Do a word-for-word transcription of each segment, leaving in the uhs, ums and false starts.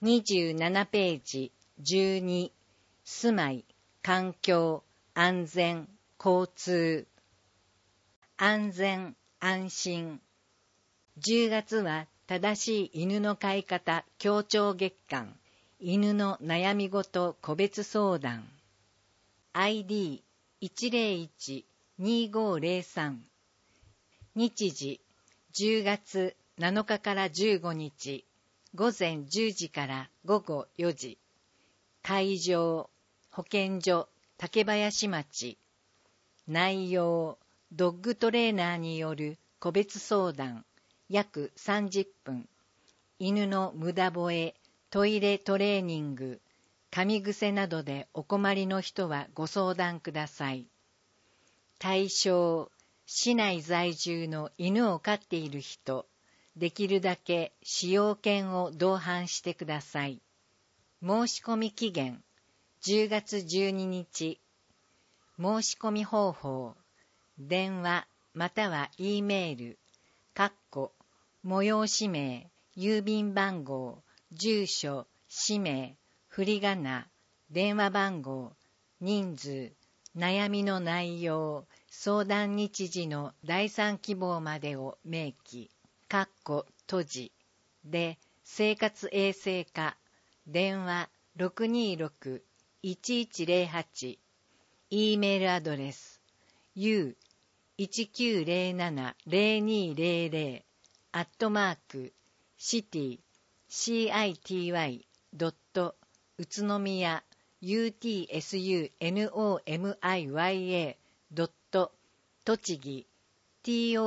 にじゅうななページじゅうに、住まい、環境、安全、交通。安全、安心。じゅうがつは正しい犬の飼い方協調月間、犬の悩み事個別相談。アイディーいちゼロいちにごゼロさん。日時じゅうがつなのかからじゅうごにち、ごぜんじゅうじからごごよじ。会場、保健所、竹林町。内容、ドッグトレーナーによる個別相談、約さんじゅっぷん。犬の無駄吠え、トイレトレーニング、噛み癖などでお困りの人はご相談ください。対象、市内在住の犬を飼っている人、できるだけ使用犬を同伴してください。申し込み期限、じゅうがつじゅうににち。申し込み方法、電話または E メール、かっこ、催し名、郵便番号、住所、氏名、振り仮名、電話番号、人数、悩みの内容、相談日時の第三希望までを明記、かっこ閉じ、で、生活衛生課、電話 ろくにーろくいちいちゼロはち、E メールアドレス、ユーいちきゅうゼロななゼロにゼロゼロ アットマーク、シティ、シーアイティーワイ ドット、宇都宮、ユーティーエスユーノーミヤ ドット、栃木、ト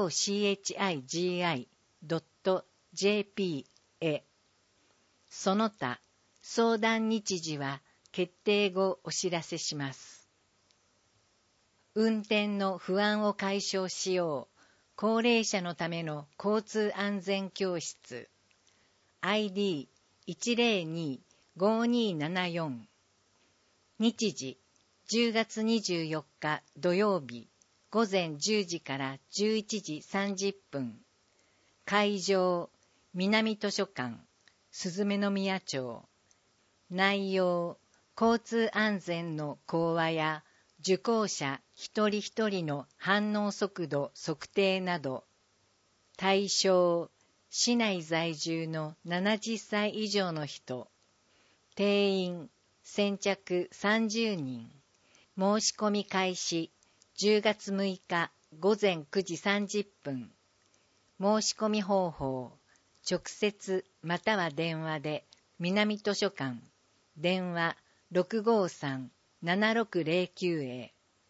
チ ドット ジェーピー へ。その他、相談日時は決定後お知らせします。運転の不安を解消しよう。高齢者のための交通安全教室。アイディーいちゼロにごにーななよん。日時じゅうがつにじゅうよっか土曜日、ごぜんじゅうじからじゅういちじさんじゅっぷん。会場、南図書館、鈴目宮町。内容、交通安全の講話や受講者一人一人の反応速度測定など。対象、市内在住のななじゅっさい以上の人。定員、先着さんじゅうにん。申し込み開始、じゅうがつむいかごぜんくじさんじゅっぷん。申し込み方法、直接または電話で、南図書館、電話 ろくごーさん ななろくゼロきゅう へ。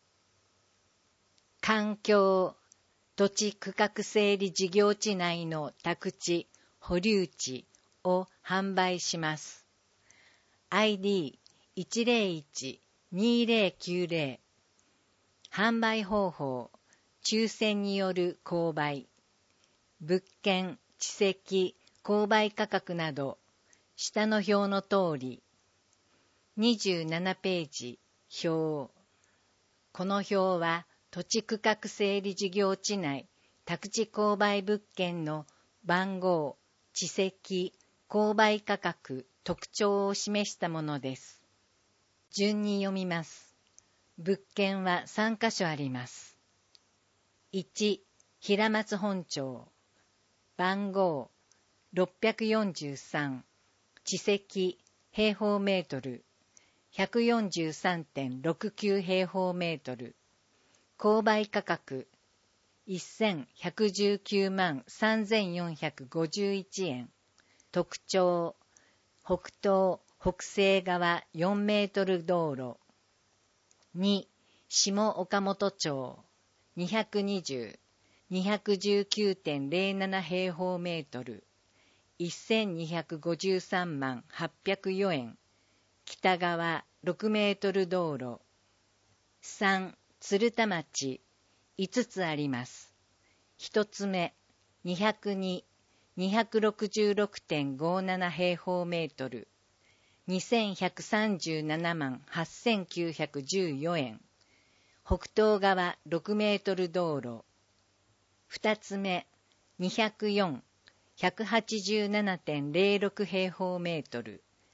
環境、土地区画整理事業地内の宅地、保留地を販売します。アイディーいちゼロいちにゼロきゅうゼロ。販売方法、抽選による購買。物件、地籍、購買価格など、下の表の通り。にじゅうななページ、表。この表は、土地区画整理事業地内、宅地購買物件の番号、地籍、購買価格、特徴を示したものです。順に読みます。物件はさんかしょあります。いち、平松本町。番号、ろっぴゃくよんじゅうさん。地積、平方メートル。ひゃくよんじゅうさんてんろくきゅう 平方メートル。購買価格、せんひゃくじゅうきゅうまんさんぜんよんひゃくごじゅういちえん。特徴、北東、北西側よんメートル道路。に、下岡本町、にひゃくにじゅう、にひゃくじゅうきゅうてんゼロなな 平方メートル。せんにひゃくごじゅうさんまんはっぴゃくよえん。北側ろくメートル道路。さん、鶴田町、いつつあります。ひとつめ、にひゃくに、にひゃくろくじゅうろくてんごなな 平方メートル。にせんひゃくさんじゅうななまんはっせんきゅうひゃくじゅうよえん。北東側ろくメートル道路。ふたつめ、にひゃくよん、ひゃくはちじゅうななてんゼロろく 平方メートル。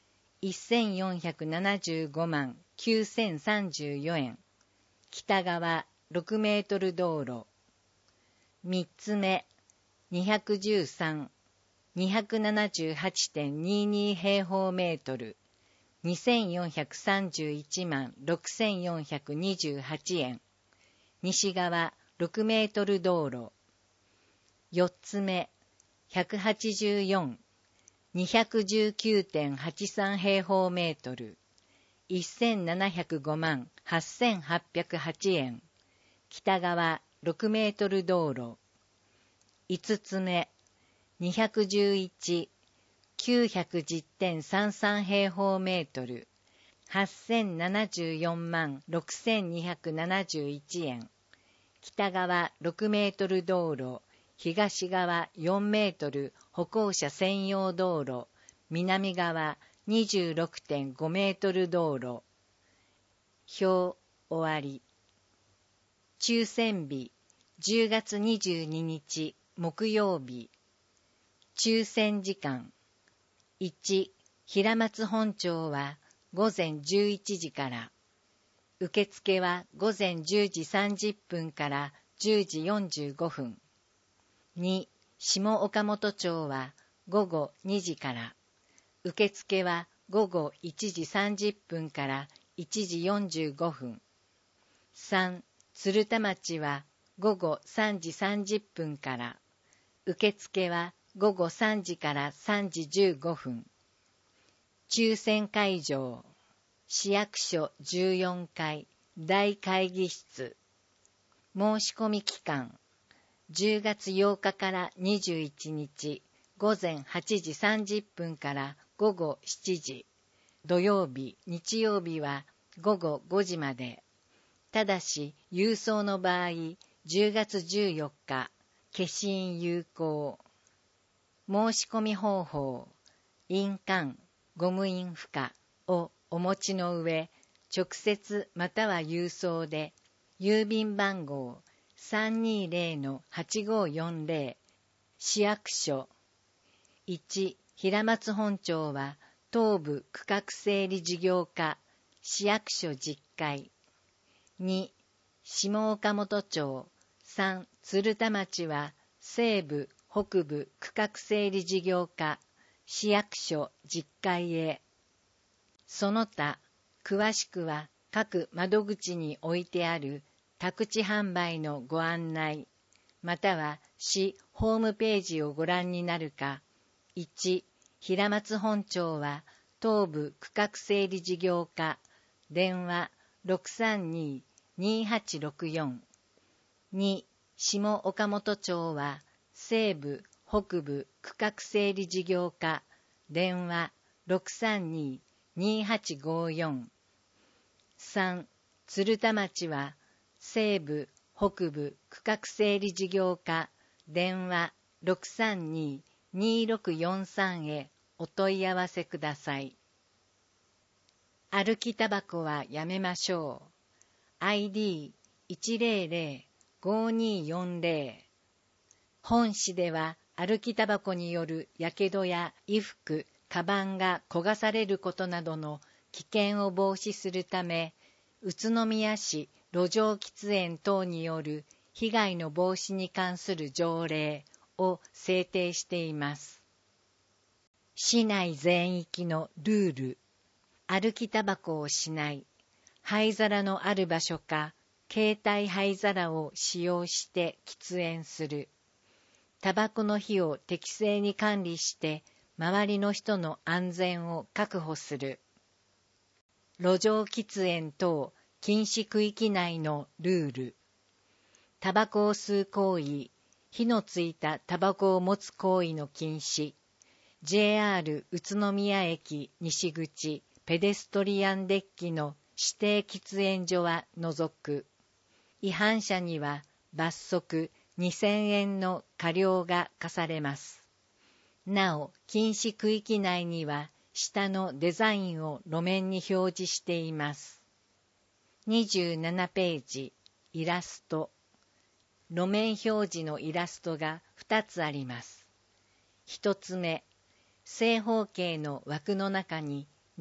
せんよんひゃくななじゅうごまんきゅうせんさんじゅうよえん。北側ろくメートル道路。みっつめ、にひゃくじゅうさん、にひゃくななじゅうはちてんにじゅうに 平方メートル。にせんよんひゃくさんじゅういちまんろくせんよんひゃくにじゅうはちえん。西側ろくメートル道路。よっつめ、ひゃくはちじゅうよん、にひゃくじゅうきゅうてんはちさん 平方メートル。せんななひゃくごまんはっせんはっぴゃくはちえん。北側ろくメートル道路。いつつめ、にひゃくじゅういち、きゅうひゃくじゅうてんさんさん 平方メートル。はっせんななじゅうよんまんろくせんにひゃくななじゅういちえん。北側ろくメートル道路。東側よんメートル歩行者専用道路。南側 にじゅうろくてんごメートル道路。表終わり。抽選日じゅうがつにじゅうににち木曜日。抽選時間いち、平松本町はごぜんじゅういちじから。受付はごぜんじゅうじさんじゅっぷんからじゅうじよんじゅうごふん。に、下岡本町はごごにじから。受付はごごいちじさんじゅっぷんからいちじよんじゅうごふん。さん、鶴田町はごごさんじさんじゅっぷんから。受付はごごさんじからさんじじゅうごふん。抽選会場、市役所じゅうよんかい大会議室。申し込み期間、じゅうがつようかからにじゅういちにちごぜんはちじさんじゅっぷんからごごしちじ。土曜日、日曜日はごごごじまで。ただし、郵送の場合、じゅうがつじゅうよっか、消印有効。申し込み方法、印鑑、ゴム印付加をお持ちの上、直接または郵送で、郵便番号 さんにーぜろ はちごよんぜろ 市役所いち平松本町は東部区画整理事業課市役所じゅっかいに下岡本町さん鶴田町は西部北部区画整理事業課市役所じゅっかいへ。その他詳しくは各窓口に置いてある宅地販売のご案内、または市ホームページをご覧になるか、いち平松本町は東部区画整理事業課、電話 ろくさんにー にーはちろくよん。に下岡本町は西部北部区画整理事業課、電話 ろくさんにー にーはちごよん。さん鶴田町は西部北部区画整理事業課、電話 ろくさんにー にーろくよんさん へお問い合わせください。歩きタバコはやめましょう。アイディーいちぜろぜろ ごにーよんぜろ。本市では歩きタバコによるやけどや衣服、カバンが焦がされることなどの危険を防止するため、宇都宮市路上喫煙等による被害の防止に関する条例を制定しています。市内全域のルール。歩きタバコをしない。灰皿のある場所か、携帯灰皿を使用して喫煙する。タバコの火を適正に管理して、周りの人の安全を確保する。路上喫煙等禁止区域内のルール。タバコを吸う行為、火のついたタバコを持つ行為の禁止。ジェイアール 宇都宮駅西口ペデストリアンデッキの指定喫煙所は除く。違反者には罰則にせんえんの過料が課されます。なお、禁止区域内には下のデザインを路面に表示しています。にじゅうななページ、イラスト。路面表示のイラストがふたつあります。ひとつめ、正方形の枠の中に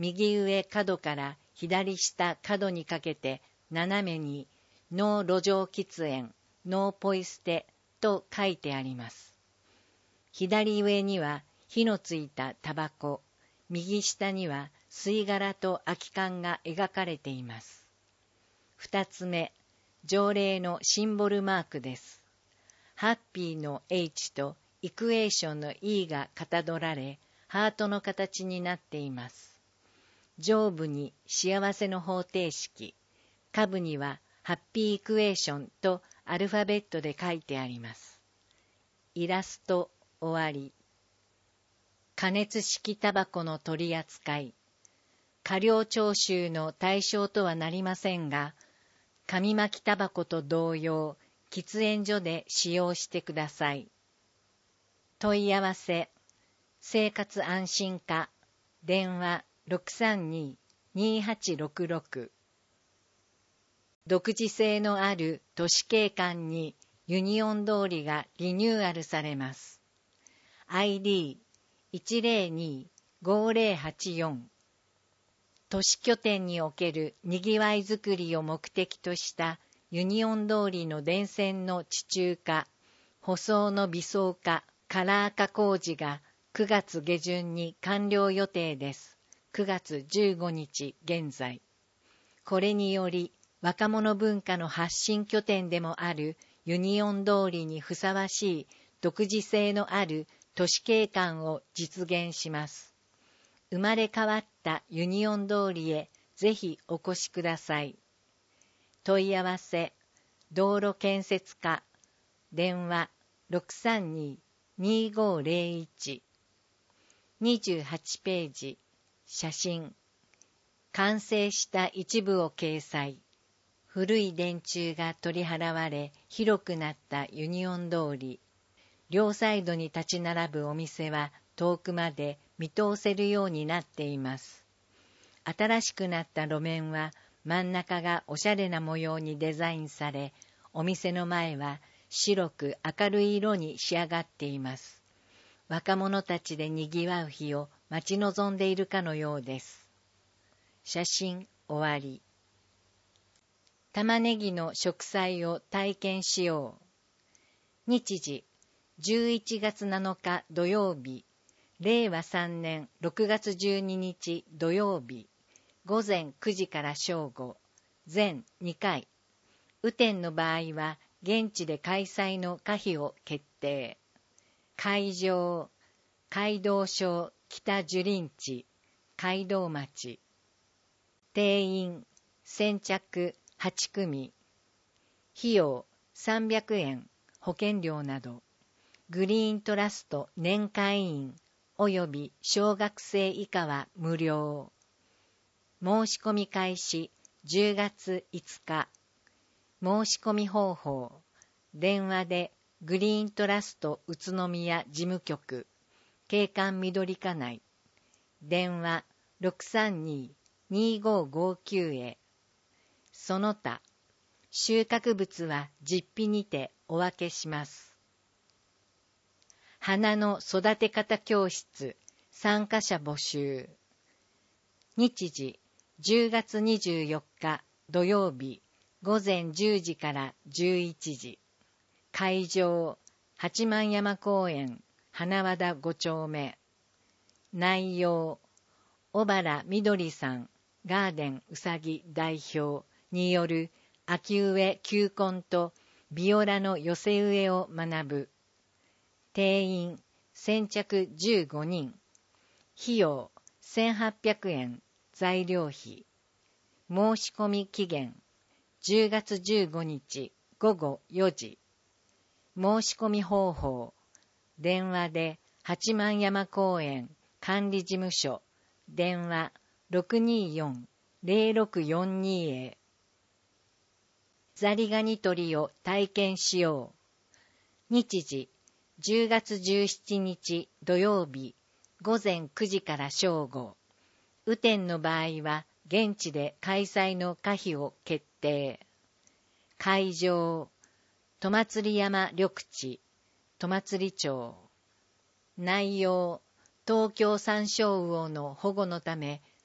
右上角から左下角にかけて斜めにノー路上喫煙、ノーポイ捨てと書いてあります。左上には火のついたタバコ、右下には吸い殻と空き缶が描かれています。二つ目、条例のシンボルマークです。ハッピーの H とイクエーションの E がかたどられ、ハートの形になっています。上部に幸せの方程式、下部にはハッピーイクエーションとアルファベットで書いてあります。イラスト終わり。加熱式タバコの取り扱い。過料徴収の対象とはなりませんが、紙巻きタバコと同様、喫煙所で使用してください。問い合わせ、生活安心課、電話 ろくさんに にはちろくろく。独自性のある都市景観にユニオン通りがリニューアルされます。アイディーいちゼロに ごゼロはちよん。都市拠点におけるにぎわいづくりを目的としたユニオン通りの電線の地中化、舗装の微装化、カラー化工事がくがつ下旬に完了予定です。くがつじゅうごにち現在。これにより、若者文化の発信拠点でもあるユニオン通りにふさわしい独自性のある都市景観を実現します。生まれ変わったユニオン通りへぜひお越しください。問い合わせ、道路建設課、電話 ろくさんに にごゼロいち。にじゅうはちページ、写真。完成した一部を掲載。古い電柱が取り払われ広くなったユニオン通り。両サイドに立ち並ぶお店は遠くまで見通せるようになっています。新しくなった路面は真ん中がおしゃれな模様にデザインされ、お店の前は白く明るい色に仕上がっています。若者たちでにぎわう日を待ち望んでいるかのようです。写真終わり。玉ねぎの植栽を体験しよう。日時じゅういちがつなのか土曜日、れいわさんねんろくがつじゅうににち土曜日、ごぜんくじから正午、全にかい。雨天の場合は現地で開催の可否を決定。会場、街道省北樹林地、街道町。定員、先着はちくみ。費用さんびゃくえん、保険料など。グリーントラスト年会員および小学生以下は無料。申し込み開始じゅうがついつか。申し込み方法。電話でグリーントラスト宇都宮事務局、景観緑課内。電話 ろくさんに にごごきゅう へ。その他、収穫物は実費にてお分けします。花の育て方教室、参加者募集。日時、じゅうがつにじゅうよっか土曜日、ごぜんじゅうじからじゅういちじ。会場、八幡山公園、花和田ごちょうめ。内容、小原みどりさん、ガーデンうさぎ代表による秋植え球根とビオラの寄せ植えを学ぶ。定員、先着じゅうごにん。費用、せんはっぴゃくえん、材料費。申し込み期限、じゅうがつじゅうごにちごごよじ。申し込み方法、電話で八幡山公園管理事務所、電話 ろくにーよん ぜろろくよんに へ。ザリガニ取りを体験しよう。日時、じゅうがつじゅうしちにち土曜日、ごぜんくじから正午。雨天の場合は現地で開催の可否を決定。会場、戸祭山緑地、戸祭町。内容、東京サンショウウオの保護のため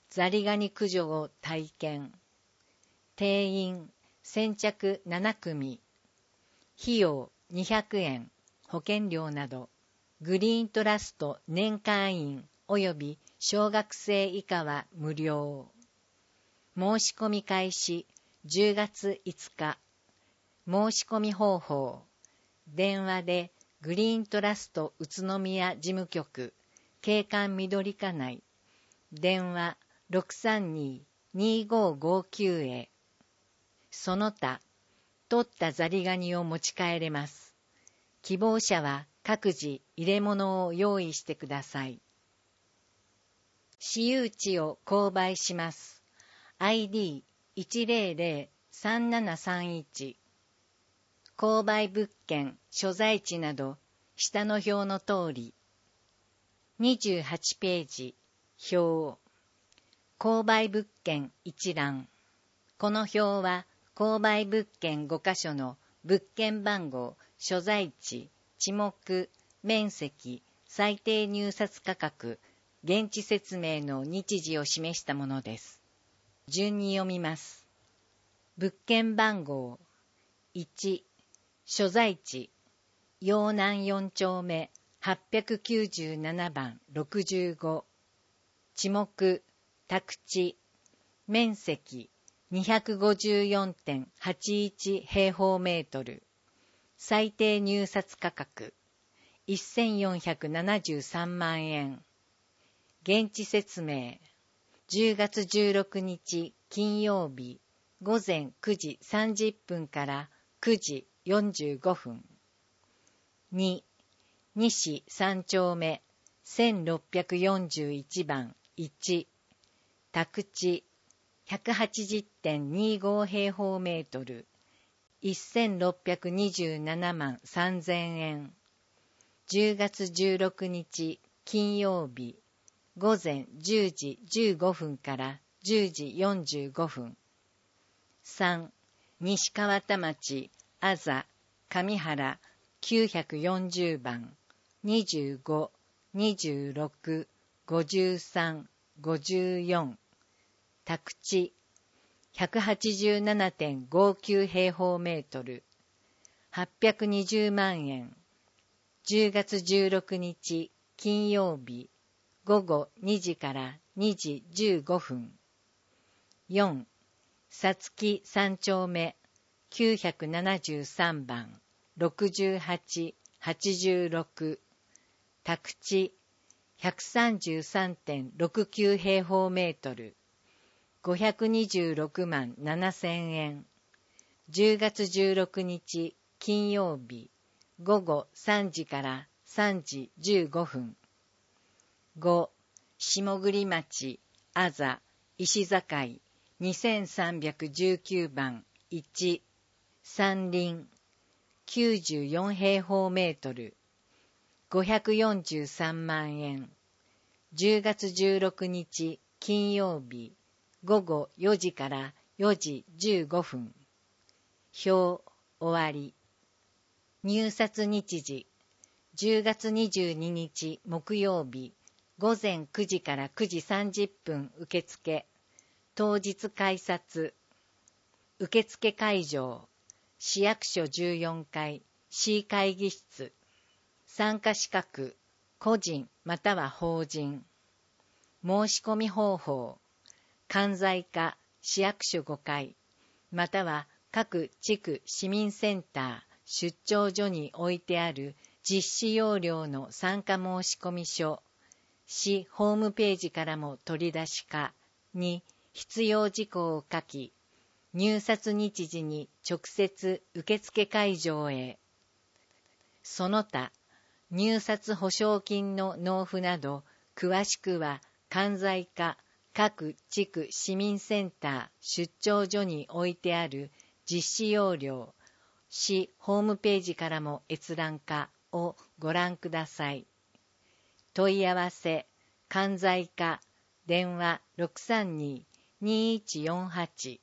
ザリガニ駆除を体験。定員先着ななくみ。費用にひゃくえん。保険料など。グリーントラスト年会員及び小学生以下は無料。申し込み開始じゅうがついつか。申し込み方法。電話でグリーントラスト宇都宮事務局景観緑課内。電話 ろくさんに にーごーごーきゅう へ。その他、取ったザリガニを持ち帰れます。希望者は各自入れ物を用意してください。私有地を購買します。アイディーいちぜろぜろさんななさんいち。購買物件、所在地など、下の表の通り。にじゅうはちページ、表。購買物件一覧。この表は、購買物件ごかしょの物件番号、所在地、地目、面積、最低入札価格、現地説明の日時を示したものです。順に読みます。物件番号いち、所在地、陽南よん丁目はっぴゃくきゅうじゅうななばんろくじゅうご。地目、宅地、面積 にひゃくごじゅうよんてんはちいち 平方メートル。最低入札価格せんよんひゃくななじゅうさんまんえん。現地説明。じゅうがつじゅうろくにち金曜日ごぜんくじさんじゅっぷんからくじよんじゅうごふん。に、西さん丁目せんろっぴゃくよんじゅういちばんいち。宅地 ひゃくはちじゅってんにご 平方メートル。せんろっぴゃくにじゅうななまんさんぜんえん。じゅうがつじゅうろくにち金曜日ごぜんじゅうじじゅうごふんからじゅうじよんじゅうごふん。さん、西川田町、あざ、上原きゅうひゃくよんじゅうばん、にじゅうご、にじゅうろく、ごじゅうさん、ごじゅうよん。宅地 ひゃくはちじゅうななてんごきゅう 平方メートル。はっぴゃくにじゅうまんえん。じゅうがつじゅうろくにち金曜日ごごにじからにじじゅうごふん。よん、さつきさん丁目きゅうひゃくななじゅうさんばんろくじゅうはち、はちじゅうろく。宅地 ひゃくさんじゅうさんてんろくきゅう 平方メートル。ごひゃくにじゅうろくまんななせんえん。じゅうがつじゅうろくにち金曜日ごごさんじからさんじじゅうごふん。ご、下栗町、あざ、石境、にせんさんびゃくじゅうきゅうばんいち。山林、きゅうじゅうよん平方メートル。ごひゃくよんじゅうさんまんえん。じゅうがつじゅうろくにち金曜日ごごよじからよじじゅうごふん。表、終わり。入札日時、じゅうがつにじゅうににち木曜日、ごぜんくじからくじさんじゅっぷん受付、当日改札、受付会場、市役所じゅうよんかい、市会議室、参加資格、個人または法人、申し込み方法、関西課、市役所ごかい、または各地区市民センター、出張所に置いてある実施要領の参加申込書、市ホームページからも取り出しかに必要事項を書き、入札日時に直接受付会場へ。その他、入札保証金の納付など、詳しくは関西課各地区市民センター出張所に置いてある実施要領、市ホームページからも閲覧かをご覧ください。問い合わせ、関西課、電話 ろくさんに にいちよんはち。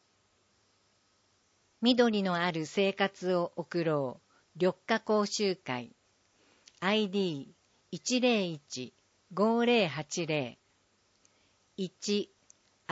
緑のある生活を送ろう、緑化講習会。アイディーいちぜろいち ごぜろはちぜろ。いち、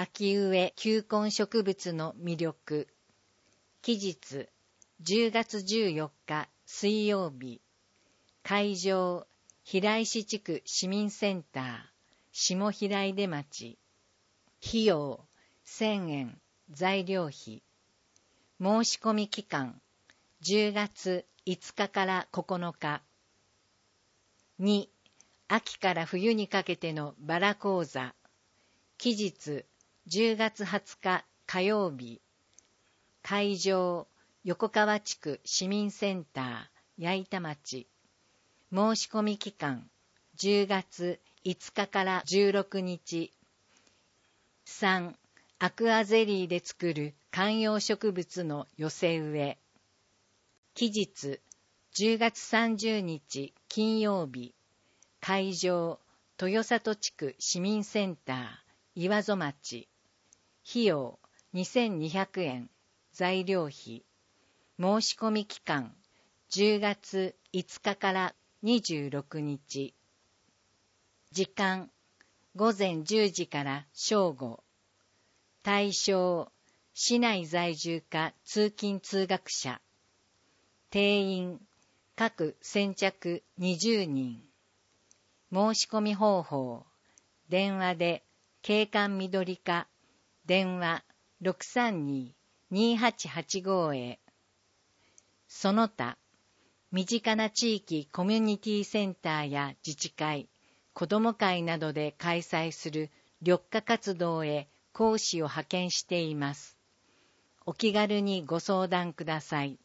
秋植え球根植物の魅力。期日じゅうがつじゅうよっか水曜日。会場平石地区市民センター下平出町。費用せんえん。材料費。申し込み期間じゅうがついつかからここのか。に秋から冬にかけてのバラ講座。期日じゅうがつはつか火曜日。会場横川地区市民センター矢板町。申し込み期間じゅうがついつかからじゅうろくにち。さんアクアゼリーで作る観葉植物の寄せ植え。期日じゅうがつさんじゅうにち金曜日。会場豊里地区市民センター岩曽町。費用にせんにひゃくえん。材料費。申し込み期間じゅうがついつかからにじゅうろくにち。時間ごぜんじゅうじから正午。対象市内在住か通勤通学者。定員各先着にじゅうにん。申し込み方法電話で景観緑課電話 ろくさんに にはちはちご へ。その他身近な地域コミュニティセンターや自治会、子ども会などで開催する緑化活動へ講師を派遣しています。お気軽にご相談ください。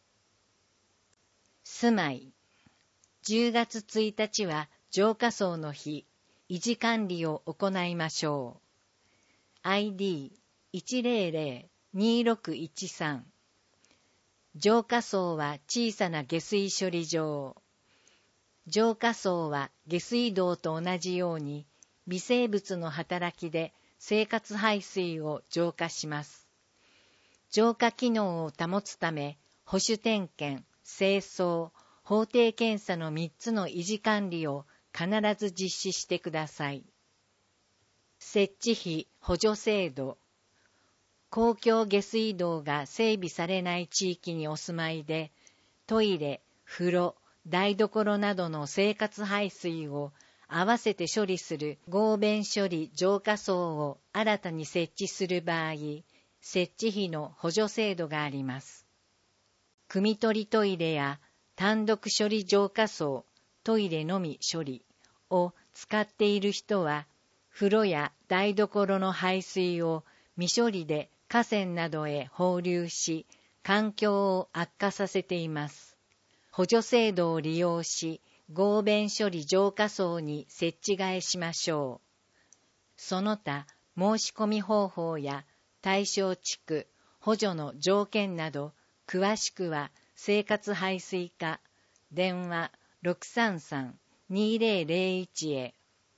住まいじゅうがつついたちは浄化槽の日、維持管理を行いましょう。アイディーいちぜろぜろにろくいちさん。浄化槽は小さな下水処理場。浄化槽は下水道と同じように微生物の働きで生活排水を浄化します。浄化機能を保つため、保守点検、清掃、法定検査のみっつの維持管理を必ず実施してください。設置費補助制度。公共下水道が整備されない地域にお住まいで、トイレ、風呂、台所などの生活排水を合わせて処理する合弁処理浄化槽を新たに設置する場合、設置費の補助制度があります。汲み取りトイレや単独処理浄化槽、トイレのみ処理を使っている人は、風呂や台所の排水を未処理で河川などへ放流し、環境を悪化させています。補助制度を利用し、合弁処理浄化槽に設置替えしましょう。その他、申し込み方法や対象地区、補助の条件など、詳しくは生活排水課、電話 ろくさんさん にぜろぜろいち へ。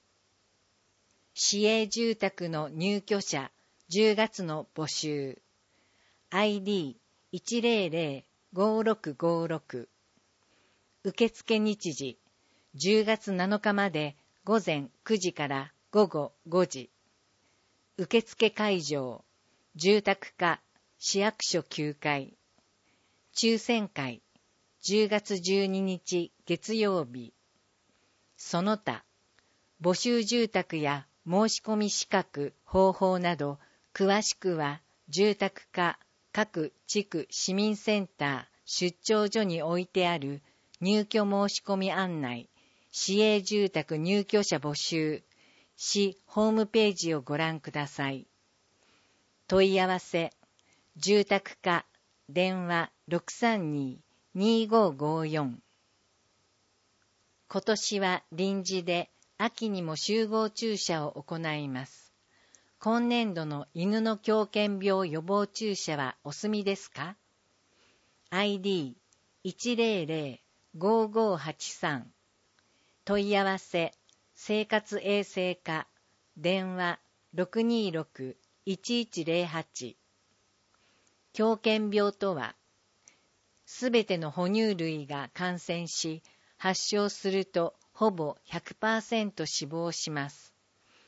市営住宅の入居者、じゅうがつの募集。アイディーいちぜろぜろごろくごろく。受付日時、じゅうがつなのかまでごぜんくじからごごごじ。受付会場、住宅課、市役所きゅうかい。抽選会、じゅうがつじゅうににち月曜日。その他、募集住宅や申し込み資格、方法など、詳しくは住宅課各地区市民センター出張所に置いてある入居申し込み案内、市営住宅入居者募集、市ホームページをご覧ください。問い合わせ、住宅課、電話 ろくさんに にごごよん。今年は臨時で秋にも集合注射を行います。今年度の犬の狂犬病予防注射はお済みですか？ アイディーいちぜろぜろごごはちさん。問い合わせ、生活衛生課、電話 ろくにろく いちいちぜろはち。狂犬病とは、すべての哺乳類が感染し、発症するとほぼ ひゃくパーセント 死亡します。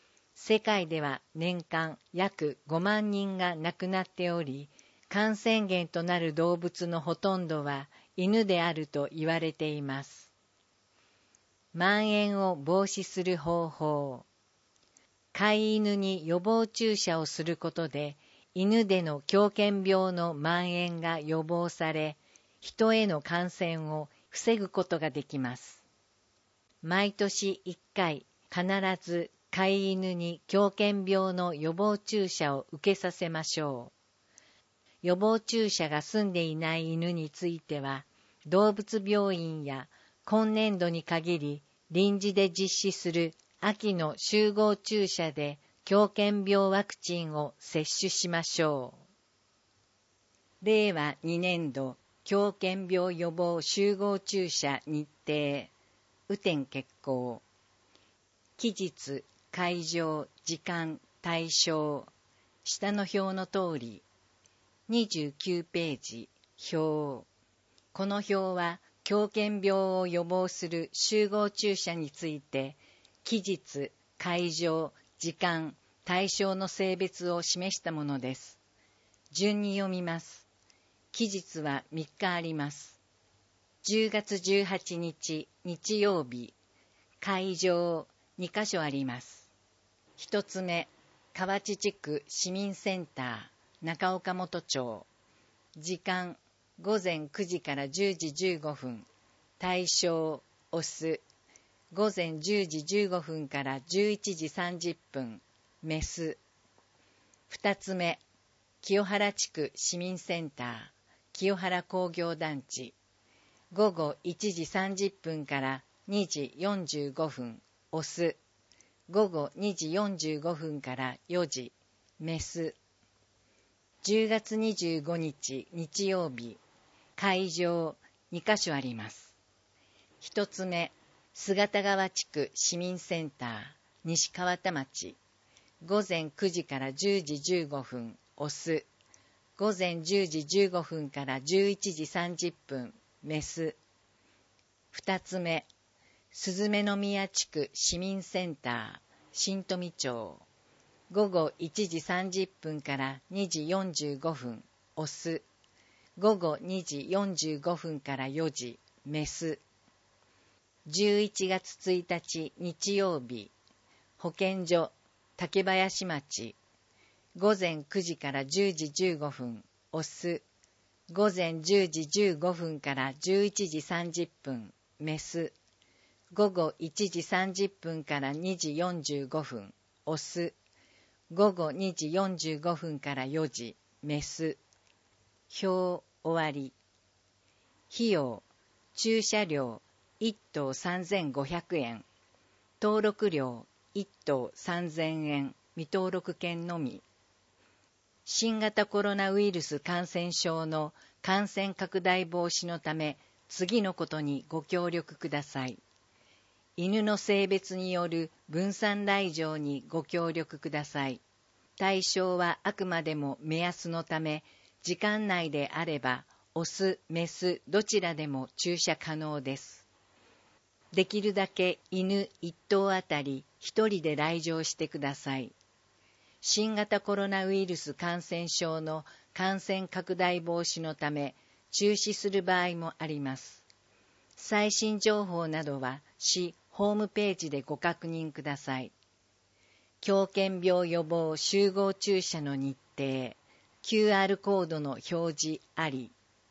世界では年間約ごまんにんが亡くなっており、感染源となる動物のほとんどは犬であると言われています。蔓延を防止する方法。飼い犬に予防注射をすることで、犬での狂犬病の蔓延が予防され、人への感染を防ぐことができます。毎年いっかい、必ず飼い犬に狂犬病の予防注射を受けさせましょう。予防注射が済んでいない犬については、動物病院や今年度に限り臨時で実施する秋の集合注射で狂犬病ワクチンを接種しましょう。れいわにねんど狂犬病予防集合注射日程、雨天決行。期日、会場、時間、対象。下の表の通り。にじゅうきゅうページ、表。この表は狂犬病を予防する集合注射について、期日、会場、時間、対象の性別を示したものです。順に読みます。期日はみっかあります。じゅうがつじゅうはちにち、日曜日。会場、にかしょあります。一つ目、河内地区市民センター、中岡本町。時間、ごぜんくじからじゅうじじゅうごふん。対象、オス。ごぜんじゅうじじゅうごふんからじゅういちじさんじゅっぷん。メス。二つ目、清原地区市民センター、清原工業団地。ごごいちじさんじゅっぷんからにじよんじゅうごふん。オス。ごごにじよんじゅうごふんからよじ。メス。じゅうがつにじゅうごにち日曜日。会場、にかしょあります。一つ目、姿川地区市民センター、西川田町。ごぜんくじからじゅうじじゅうごふん、オス。ごぜんじゅうじじゅうごふんからじゅういちじさんじゅっぷん、メス。二つ目、鈴目宮地区市民センター、新富町。ごごいちじさんじゅっぷんからにじよんじゅうごふん、オス。ごごにじよんじゅうごふんからよじ、メス。じゅういちがつついたち日曜日、保健所、竹林町。ごぜんくじからじゅうじじゅうごふん、オス。ごぜんじゅうじじゅうごふんからじゅういちじさんじゅっぷん、メス。ごごいちじさんじゅっぷんからにじよんじゅうごふん、オス。ごごにじよんじゅうごふんからよじ、メス。表終わり。費用、駐車料いっとうさんぜんごひゃくえん。登録料いっとうさんぜんえん、未登録券のみ。新型コロナウイルス感染症の感染拡大防止のため、次のことにご協力ください。犬の性別による分散来場にご協力ください。対象はあくまでも目安のため、時間内であれば、オス、メスどちらでも注射可能です。できるだけ犬いっとうあたりひとりで来場してください。新型コロナウイルス感染症の感染拡大防止のため、中止する場合もあります。最新情報などは市ホームページでご確認ください。狂犬病予防集合注射の日程、キューアール コードの表示あり。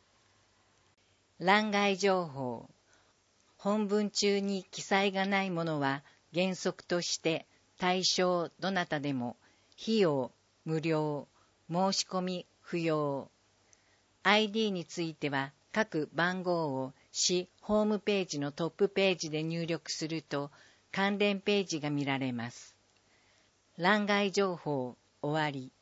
欄外情報。本文中に記載がないものは原則として対象どなたでも費用無料、申し込み不要。アイディー については各番号を市ホームページのトップページで入力すると関連ページが見られます。欄外情報終わり。